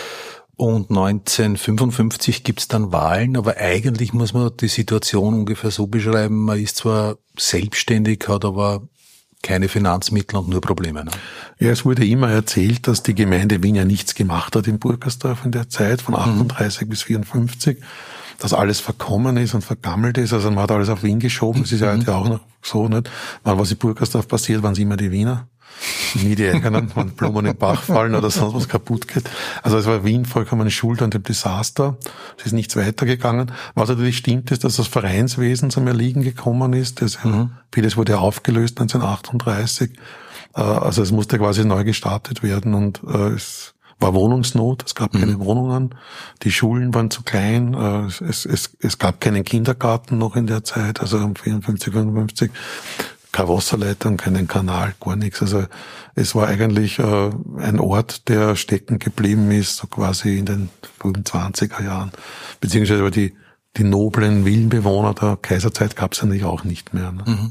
und neunzehnhundertfünfundfünfzig gibt's dann Wahlen, aber eigentlich muss man die Situation ungefähr so beschreiben, man ist zwar selbstständig, hat aber keine Finanzmittel und nur Probleme. Ne? Ja, es wurde immer erzählt, dass die Gemeinde Wien ja nichts gemacht hat in Burgersdorf in der Zeit, von achtunddreißig mhm. bis vierundfünfzig, dass alles verkommen ist und vergammelt ist, also man hat alles auf Wien geschoben, das ist ja heute auch noch so, nicht? Weil was in Burgersdorf passiert, waren es immer die Wiener. Nie die eigenen, wenn Blumen im Bach fallen oder sonst was kaputt geht. Also es war Wien vollkommen schuld an dem Desaster. Es ist nichts weitergegangen. Was natürlich stimmt, ist, dass das Vereinswesen zum Erliegen gekommen ist. Das, mhm. Vieles wurde aufgelöst neunzehnhundertachtunddreißig. Also es musste quasi neu gestartet werden und es war Wohnungsnot. Es gab mhm. keine Wohnungen. Die Schulen waren zu klein. Es, es, es gab keinen Kindergarten noch in der Zeit, also um vierundfünfzig, fünfundfünfzig. Keine Wasserleitung, keinen Kanal, gar nichts. Also es war eigentlich äh, ein Ort, der stecken geblieben ist, so quasi in den frühen zwanziger Jahren. Beziehungsweise aber die, die noblen Villenbewohner der Kaiserzeit gab es eigentlich auch nicht mehr. Ne? Mhm.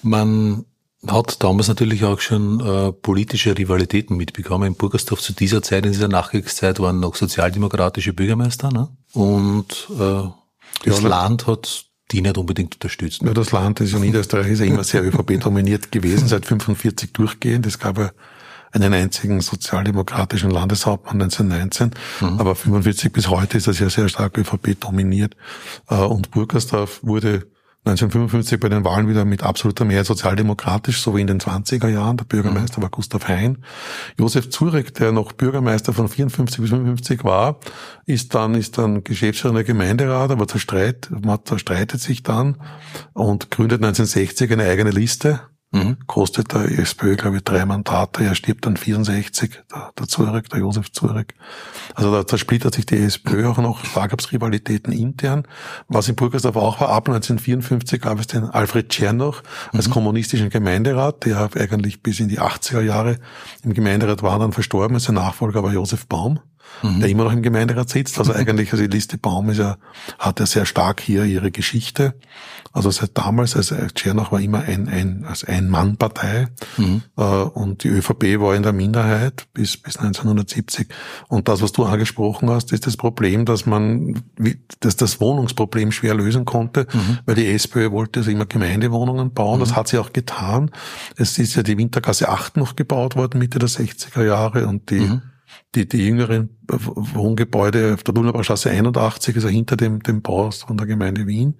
Man hat damals natürlich auch schon äh, politische Rivalitäten mitbekommen. In Burgersdorf zu dieser Zeit, in dieser Nachkriegszeit, waren noch sozialdemokratische Bürgermeister. Ne? Und äh, das ja, Land hat die nicht unbedingt unterstützen. Ja, das Land, das ist ja Niederösterreich, ist ja immer sehr ÖVP-dominiert gewesen, seit fünfundvierzig durchgehend. Es gab ja einen einzigen sozialdemokratischen Landeshauptmann neunzehnhundertneunzehn, mhm. aber fünfundvierzig bis heute ist das ja sehr stark ÖVP-dominiert. Und Burgersdorf wurde neunzehnhundertfünfundfünfzig bei den Wahlen wieder mit absoluter Mehrheit sozialdemokratisch, so wie in den zwanziger Jahren. Der Bürgermeister mhm. war Gustav Hein. Josef Zurek, der noch Bürgermeister von vierundfünfzig bis fünfundfünfzig war, ist dann, ist dann Geschäftsführer der Gemeinderat, aber zerstreit, man zerstreitet sich dann und gründet neunzehnhundertsechzig eine eigene Liste. Mhm. Kostet der SPÖ, glaube ich, drei Mandate. Er stirbt dann vierundsechzig, der, der Zurek, der Josef Zurek. Also da zersplittert sich die SPÖ auch noch. Da gab es Rivalitäten intern. Was in Burgersdorf auch war, ab neunzehnhundertvierundfünfzig gab es den Alfred Tschernoch als mhm. kommunistischen Gemeinderat, der eigentlich bis in die achtziger Jahre im Gemeinderat war, dann verstorben ist. Sein Nachfolger war Josef Baum. mhm. der immer noch im Gemeinderat sitzt. Also eigentlich, also die Liste Baum ist ja, hat ja sehr stark hier ihre Geschichte. Also seit damals, also Tschernach war immer ein, ein, als Ein-Mann-Partei, mhm. äh, und die ÖVP war in der Minderheit bis, bis neunzehnhundertsiebzig. Und das, was du angesprochen hast, ist das Problem, dass man, dass das Wohnungsproblem schwer lösen konnte, mhm. weil die SPÖ wollte also immer Gemeindewohnungen bauen. Mhm. Das hat sie auch getan. Es ist ja die Wintergasse acht noch gebaut worden, Mitte der sechziger Jahre, und die, mhm. die, die jüngeren Wohngebäude auf der Donaustraße einundachtzig, also hinter dem, dem Bau von der Gemeinde Wien.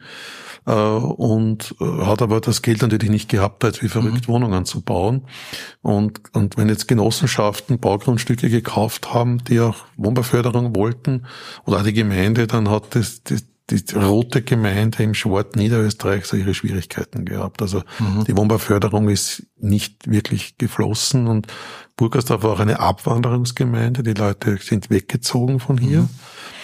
Und hat aber das Geld natürlich nicht gehabt, als wie verrückt mhm. Wohnungen zu bauen. Und, und wenn jetzt Genossenschaften Baugrundstücke gekauft haben, die auch Wohnbauförderung wollten, oder auch die Gemeinde, dann hat das, das die rote Gemeinde im Schwart Niederösterreich so ihre Schwierigkeiten gehabt. Also mhm. die Wohnbauförderung ist nicht wirklich geflossen, und Burgersdorf war auch eine Abwanderungsgemeinde. Die Leute sind weggezogen von hier. Mhm.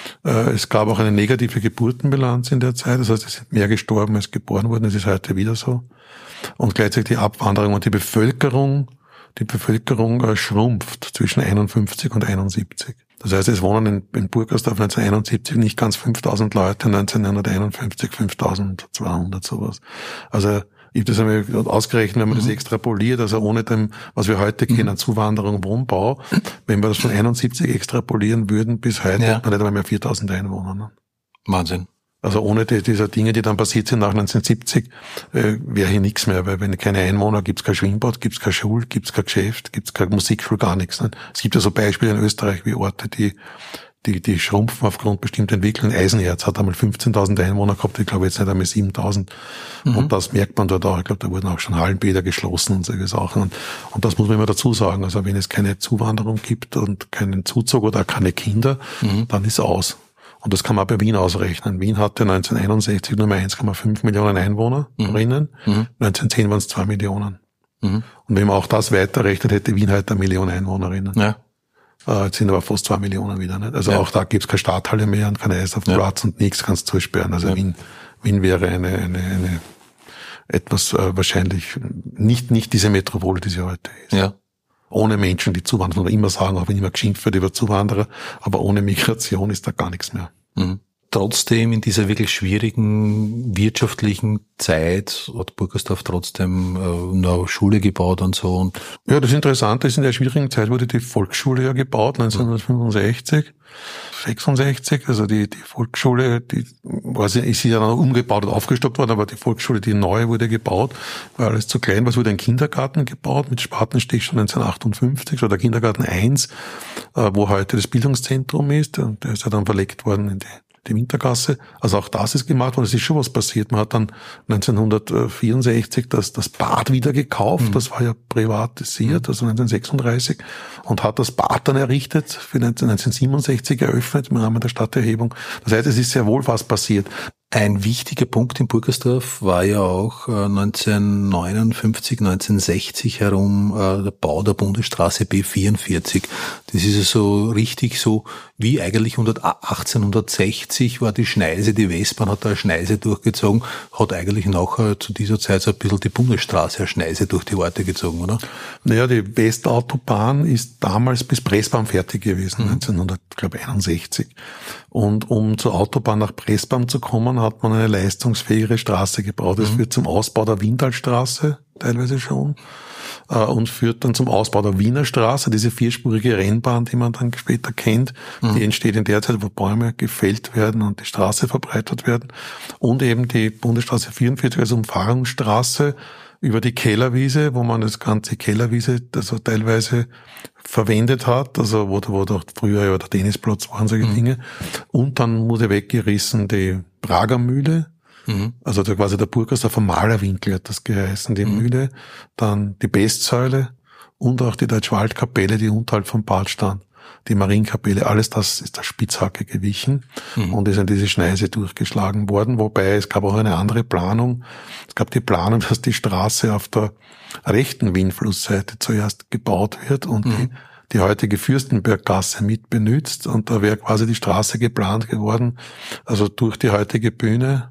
Es gab auch eine negative Geburtenbilanz in der Zeit. Das heißt, es sind mehr gestorben als geboren wurden. Das ist heute wieder so. Und gleichzeitig die Abwanderung und die Bevölkerung, die Bevölkerung schrumpft zwischen einundfünfzig und einundsiebzig. Das heißt, es wohnen in, in Burgersdorf neunzehnhunderteinundsiebzig nicht ganz fünftausend Leute, neunzehnhunderteinundfünfzig fünftausendzweihundert, sowas. Also, ich habe das einmal ausgerechnet, wenn man mhm. das extrapoliert, also ohne dem, was wir heute mhm. kennen, Zuwanderung, Wohnbau, wenn wir das von einundsiebzig extrapolieren würden bis heute, ja. dann hätten wir mehr viertausend Einwohner. Ne? Wahnsinn. Also ohne die, diese Dinge, die dann passiert sind nach neunzehnhundertsiebzig, äh, wäre hier nichts mehr, weil wenn keine Einwohner, gibt's kein Schwimmbad, gibt's keine Schule, gibt's kein Geschäft, gibt's keine Musikschule, gar nichts. Ne? Es gibt ja so Beispiele in Österreich wie Orte, die die die schrumpfen aufgrund bestimmter Entwicklungen. Eisenerz hat einmal fünfzehntausend Einwohner gehabt, ich glaube jetzt nicht einmal siebentausend. Mhm. Und das merkt man dort auch. Ich glaube, da wurden auch schon Hallenbäder geschlossen und solche Sachen. Und, und das muss man immer dazu sagen. Also wenn es keine Zuwanderung gibt und keinen Zuzug oder keine Kinder, mhm. dann ist aus. Und das kann man auch bei Wien ausrechnen. Wien hatte neunzehnhunderteinundsechzig nur mehr eins Komma fünf Millionen Einwohnerinnen. Mhm. neunzehnhundertzehn waren es zwei Millionen. Mhm. Und wenn man auch das weiterrechnet, hätte Wien halt eine Million Einwohnerinnen. Ja. Äh, jetzt sind aber fast zwei Millionen wieder. Nicht? Also ja. auch da gibt's keine Stadthalle mehr und kein Eis auf dem ja. Platz und nichts kannst zusperren. Also ja. Wien, Wien wäre eine, eine, eine etwas äh, wahrscheinlich nicht nicht diese Metropole, die sie heute ist. Ja. Ohne Menschen, die zuwandern, oder immer sagen, auch wenn immer geschimpft wird über Zuwanderer, aber ohne Migration ist da gar nichts mehr. Mhm. Trotzdem in dieser wirklich schwierigen wirtschaftlichen Zeit hat Burgersdorf trotzdem äh, eine Schule gebaut und so. Und ja, das Interessante ist, in der schwierigen Zeit wurde die Volksschule ja gebaut, neunzehnhundertfünfundsechzig, sechsundsechzig, also die die Volksschule, die weiß ich, ist ja dann umgebaut und aufgestockt worden, aber die Volksschule, die neue, wurde gebaut, war alles zu klein. Was wurde ein Kindergarten gebaut mit Spatenstich schon neunzehnhundertachtundfünfzig, so der Kindergarten eins, äh, wo heute das Bildungszentrum ist, und der ist ja dann verlegt worden in die die Wintergasse. Also auch das ist gemacht worden. Es ist schon was passiert. Man hat dann neunzehnhundertvierundsechzig das, das Bad wieder gekauft. Mhm. Das war ja privatisiert, also neunzehnhundertsechsunddreißig, und hat das Bad dann errichtet, für neunzehnhundertsiebenundsechzig eröffnet im Rahmen der Stadterhebung. Das heißt, es ist sehr wohl was passiert. Ein wichtiger Punkt in Burgersdorf war ja auch neunzehnhundertneunundfünfzig, neunzehnhundertsechzig herum äh, der Bau der Bundesstraße B vierundvierzig. Das ist ja so richtig so, wie eigentlich achtzehnhundertsechzig war die Schneise, die Westbahn hat da eine Schneise durchgezogen, hat eigentlich nachher zu dieser Zeit so ein bisschen die Bundesstraße eine Schneise durch die Orte gezogen, oder? Naja, die Westautobahn ist damals bis Pressbaum fertig gewesen, mhm. neunzehnhunderteinundsechzig. Und um zur Autobahn nach Pressbaum zu kommen, hat man eine leistungsfähigere Straße gebaut. Das mhm. führt zum Ausbau der Windalstraße, teilweise schon, äh, und führt dann zum Ausbau der Wiener Straße, diese vierspurige Rennbahn, die man dann später kennt. Mhm. Die entsteht in der Zeit, wo Bäume gefällt werden und die Straße verbreitert werden. Und eben die Bundesstraße vierundvierzig als Umfahrungsstraße über die Kellerwiese, wo man das ganze Kellerwiese, also teilweise verwendet hat, also wo, wo doch früher ja der Tennisplatz waren, solche mhm. Dinge. Und dann wurde weggerissen die Prager Mühle, mhm. also der, quasi der Burgersdorfer Malerwinkel hat das geheißen, die mhm. Mühle, dann die Bestsäule und auch die Deutschwaldkapelle, die unterhalb vom Bad stand. Die Marienkapelle, alles das ist der Spitzhacke gewichen mhm. und ist in diese Schneise durchgeschlagen worden, wobei es gab auch eine andere Planung. Es gab die Planung, dass die Straße auf der rechten Wienflussseite zuerst gebaut wird und mhm. die, die heutige Fürstenberggasse mit benutzt, und da wäre quasi die Straße geplant geworden, also durch die heutige Bühne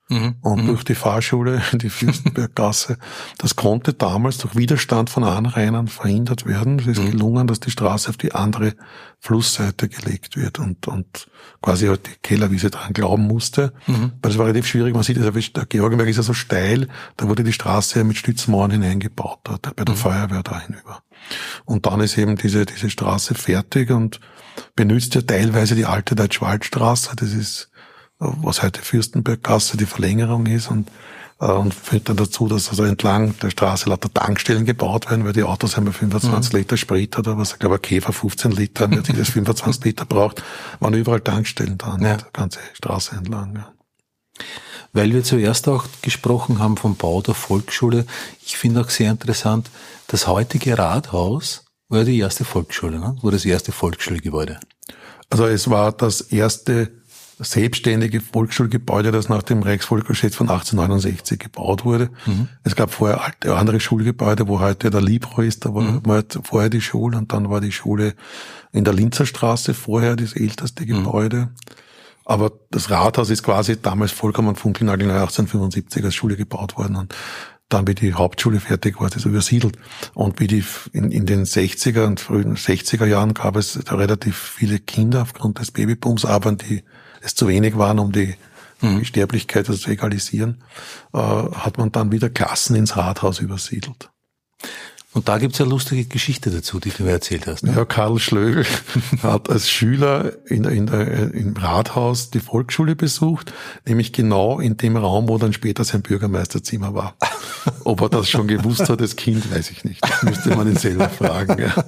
mhm. und mhm. durch die Fahrschule in die Fürstenberggasse. Das konnte damals durch Widerstand von Anrainern verhindert werden. Es ist mhm. gelungen, dass die Straße auf die andere Flussseite gelegt wird und, und quasi halt die Kellerwiese dran glauben musste. Mhm. Weil das war relativ schwierig. Man sieht, der Georgenberg ist ja so steil, da wurde die Straße mit Stützmauern hineingebaut, dort, bei der mhm. Feuerwehr da hinüber. Und dann ist eben diese, diese Straße fertig und benutzt ja teilweise die alte Deutschwaldstraße. Das ist, was heute Fürstenberggasse die Verlängerung ist und, äh, und führt dann dazu, dass also entlang der Straße lauter Tankstellen gebaut werden, weil die Autos haben ja fünfundzwanzig mhm. Liter Sprit oder was, ich glaube, ein Käfer fünfzehn Liter, ein Mercedes fünfundzwanzig Liter braucht, waren überall Tankstellen da, ja. Die ganze Straße entlang, ja. Weil wir zuerst auch gesprochen haben vom Bau der Volksschule, ich finde auch sehr interessant, das heutige Rathaus war die erste Volksschule, ne? War das erste Volksschulgebäude. Also es war das erste selbstständige Volksschulgebäude, das nach dem Reichsvolksschulgesetz von achtzehnhundertneunundsechzig gebaut wurde. Mhm. Es gab vorher alte, andere Schulgebäude, wo heute der Libro ist, da war mhm. mal vorher die Schule und dann war die Schule in der Linzer Straße vorher das älteste Gebäude. Mhm. Aber das Rathaus ist quasi damals vollkommen funkelnagelneu achtzehnhundertfünfundsiebzig als Schule gebaut worden und dann, wie die Hauptschule fertig war, ist es übersiedelt. Und wie die in, in den sechziger und frühen sechziger Jahren gab es da relativ viele Kinder aufgrund des Babybooms, aber die es zu wenig waren, um die, mhm. die Sterblichkeit also zu egalisieren, äh, hat man dann wieder Klassen ins Rathaus übersiedelt. Und da gibt's eine lustige Geschichte dazu, die du mir erzählt hast. Ne? Ja, Karl Schlögl hat als Schüler in, in der, im Rathaus die Volksschule besucht, nämlich genau in dem Raum, wo dann später sein Bürgermeisterzimmer war. Ob er das schon gewusst hat, das Kind, weiß ich nicht. Das müsste man ihn selber fragen. Ja,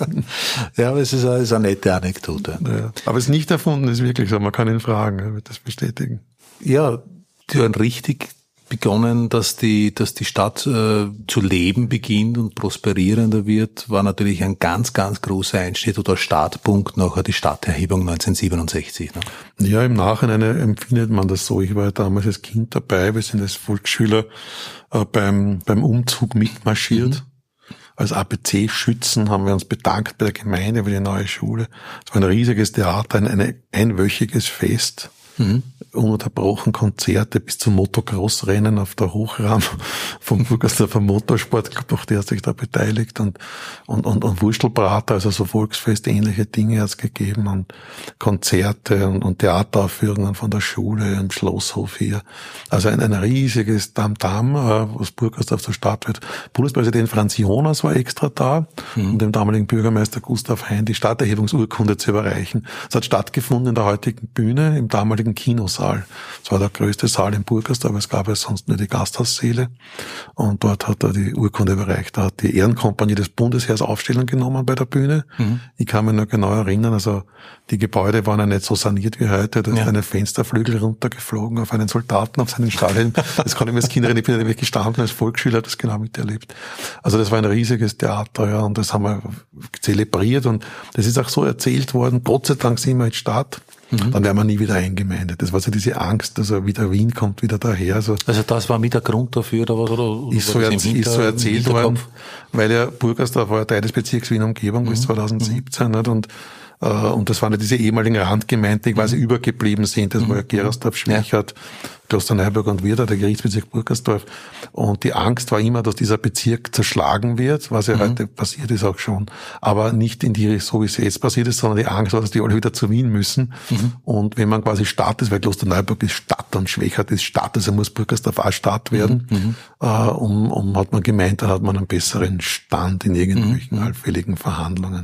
ja, aber es ist eine, ist eine nette Anekdote. Ja, aber es ist nicht erfunden, es ist wirklich so. Man kann ihn fragen, er wird das bestätigen. Ja, die haben richtig begonnen, dass die, dass die Stadt äh, zu leben beginnt und prosperierender wird, war natürlich ein ganz, ganz großer Einschnitt oder Startpunkt nachher die Stadterhebung neunzehnhundertsiebenundsechzig. Ne? Ja, im Nachhinein empfindet man das so. Ich war ja damals als Kind dabei, wir sind als Volksschüler äh, beim, beim Umzug mitmarschiert. Mhm. Als A B C-Schützen haben wir uns bedankt bei der Gemeinde für die neue Schule. Es war ein riesiges Theater, ein, ein einwöchiges Fest. Mhm. Ununterbrochen Konzerte bis zum Motocross-Rennen auf der Hochram vom Burgersdorfer Motorsportclub, auch der hat sich da beteiligt und, und, und, und Wurstelbrater, also so Volksfest-ähnliche Dinge hat es gegeben und Konzerte und, und Theateraufführungen von der Schule im Schlosshof hier. Also ein, ein riesiges Tamtam, was Burgersdorf zur Stadt wird. Bundespräsident Franz Jonas war extra da, mhm. um dem damaligen Bürgermeister Gustav Hein die Stadterhebungsurkunde zu überreichen. Es hat stattgefunden in der heutigen Bühne, im damaligen Kinosaal. Das war der größte Saal in Burgersdorf, aber es gab ja sonst nur die Gasthaussäle. Und dort hat er die Urkunde überreicht. Da hat die Ehrenkompanie des Bundesheers Aufstellung genommen bei der Bühne. Mhm. Ich kann mich noch genau erinnern, also die Gebäude waren ja nicht so saniert wie heute. Da ist ja. eine Fensterflügel runtergeflogen auf einen Soldaten, auf seinen Stahlhelm. Das kann ich mir als Kind erinnern. Ich bin nämlich gestanden als Volksschüler, habe das genau miterlebt. Also das war ein riesiges Theater, ja, und das haben wir zelebriert. Und das ist auch so erzählt worden. Gott sei Dank sind wir in Stadt. Mhm. Dann werden wir nie wieder eingemeindet. Das war so diese Angst, also wieder Wien kommt wieder daher. Also, also das war mit der Grund dafür oder was? Oder ist, so, erz- ist so erzählt worden, weil ja Burgersdorf war ja Teil des Bezirks Wien-Umgebung mhm. bis zweitausendsiebzehn. Mhm. Nicht? Und äh, und das waren ja diese ehemaligen Randgemeinden, die quasi mhm. übergeblieben sind. Das mhm. war ja Gerersdorf, Schwächert, ja. Klosterneuburg und Wirda, der Gerichtsbezirk Burgersdorf. Und die Angst war immer, dass dieser Bezirk zerschlagen wird, was ja mhm. heute passiert ist auch schon. Aber nicht in die, so wie es jetzt passiert ist, sondern die Angst war, dass die alle wieder zu Wien müssen. Mhm. Und wenn man quasi Stadt ist, weil Klosterneuburg ist Stadt und Schwächert ist Stadt, also muss Burgersdorf auch Stadt werden, mhm. äh, um, um, hat man gemeint, da hat man einen besseren Stand in irgendwelchen mhm. allfälligen Verhandlungen.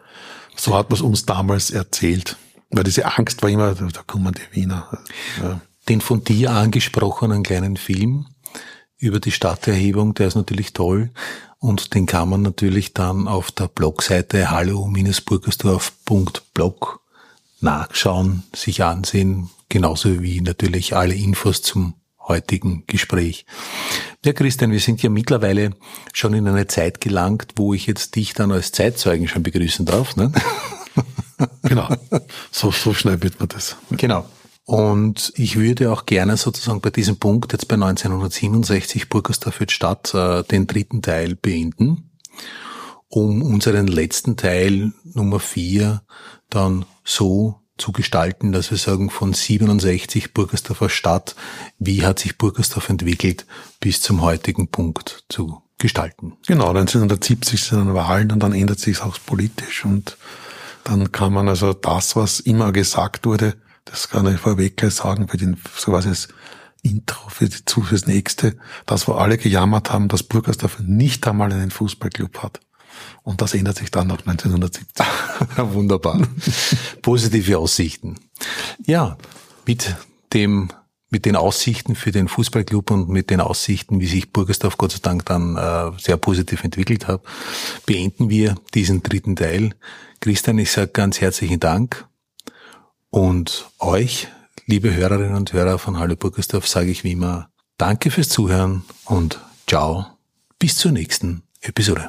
So hat man es uns damals erzählt. Weil diese Angst war immer, da, da kommen die Wiener. Ja. Den von dir angesprochenen kleinen Film über die Stadterhebung, der ist natürlich toll. Und den kann man natürlich dann auf der Blogseite hallo Burgersdorf Punkt blog nachschauen, sich ansehen. Genauso wie natürlich alle Infos zum heutigen Gespräch. Ja, Christian, wir sind ja mittlerweile schon in eine Zeit gelangt, wo ich jetzt dich dann als Zeitzeugen schon begrüßen darf, ne? Genau. So, so schnell wird man das. Genau. Und ich würde auch gerne sozusagen bei diesem Punkt jetzt bei neunzehnhundertsiebenundsechzig Burgersdorf wird Stadt äh, den dritten Teil beenden, um unseren letzten Teil Nummer vier dann so zu gestalten, dass wir sagen, von siebenundsechzig Burgersdorfer Stadt, wie hat sich Burgersdorf entwickelt, bis zum heutigen Punkt zu gestalten. Genau, neunzehnhundertsiebzig sind dann Wahlen und dann ändert sich es auch politisch und dann kann man also das, was immer gesagt wurde, das kann ich vorweg gleich sagen, für den, so was es Intro für die, fürs nächste, das, wo alle gejammert haben, dass Burgersdorf nicht einmal einen Fußballclub hat. Und das ändert sich dann nach neunzehnhundertsiebzig. Wunderbar. Positive Aussichten. Ja, mit dem, mit den Aussichten für den Fußballclub und mit den Aussichten, wie sich Burgersdorf Gott sei Dank dann äh, sehr positiv entwickelt hat, beenden wir diesen dritten Teil. Christian, ich sage ganz herzlichen Dank und euch, liebe Hörerinnen und Hörer von Hallo Burgersdorf, sage ich wie immer Danke fürs Zuhören und ciao, bis zur nächsten Episode.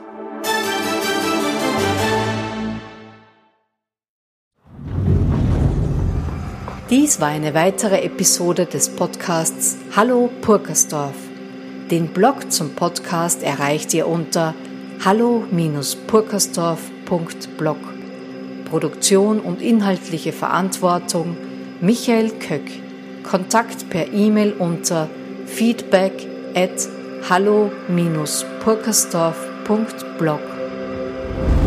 Dies war eine weitere Episode des Podcasts Hallo Purkersdorf. Den Blog zum Podcast erreicht ihr unter hallo Bindestrich purkersdorf Punkt blog. Produktion und inhaltliche Verantwortung Michael Köck. Kontakt per E-Mail unter feedback at hallo Bindestrich purkersdorf Punkt blog.